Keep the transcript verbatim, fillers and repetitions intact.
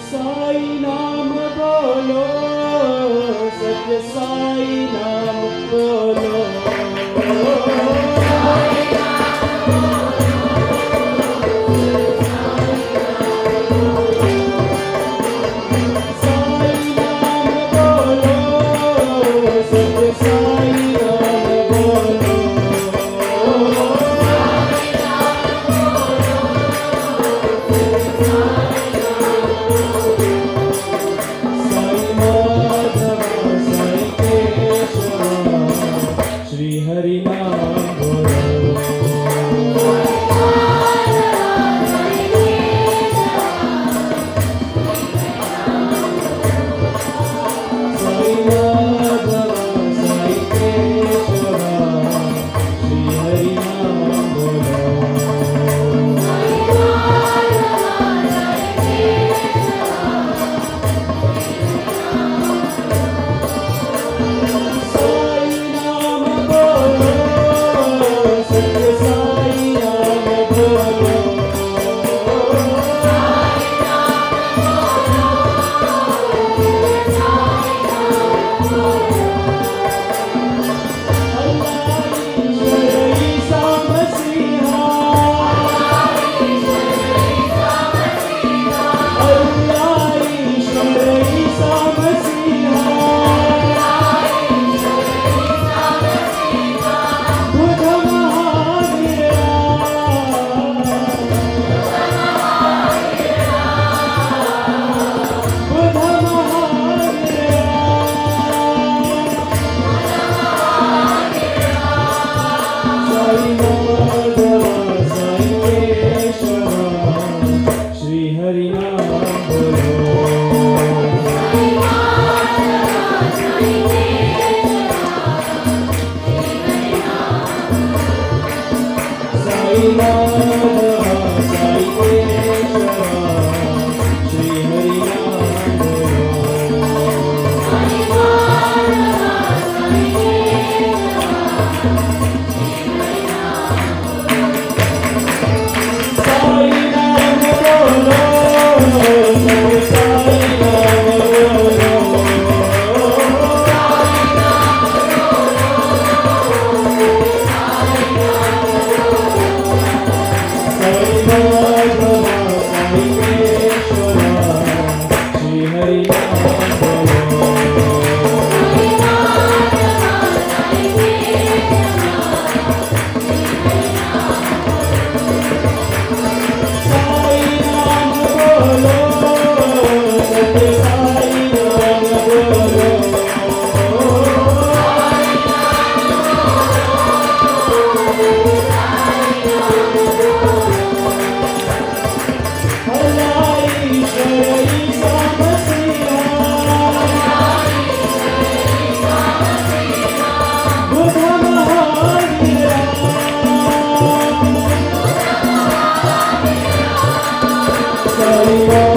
साई नाम बोलो, सत्य साई नाम बोलो। साई नाम बोलो, साई नाम बोलो, सत्य साई नाम बोलो। साई माधव साई केशव श्री हरि नाम बोलो। साई माधव साई केशव श्री हरि नाम बोलो। साई नाम बोलो, सत्य साई नाम बोलो। अल्लाह ईश्वर ईसा मसीहा, अल्लाह ईश्वर ईसा मसीहा, बुध महावीरा, बुध महावीरा। साई माधव साई केशव श्री हरि नाम बोलो। साई माधव साई केशव श्री हरि नाम बोलो। साई नाम बोलो, सत्य साई नाम बोलो। साई माधव साई केशव श्री हरि नाम बोलो। साई नाम बोलो, सत्य साई नाम बोलो। अल्लाह ईश्वर ईसा मसीहा, बुध महावीरा, साई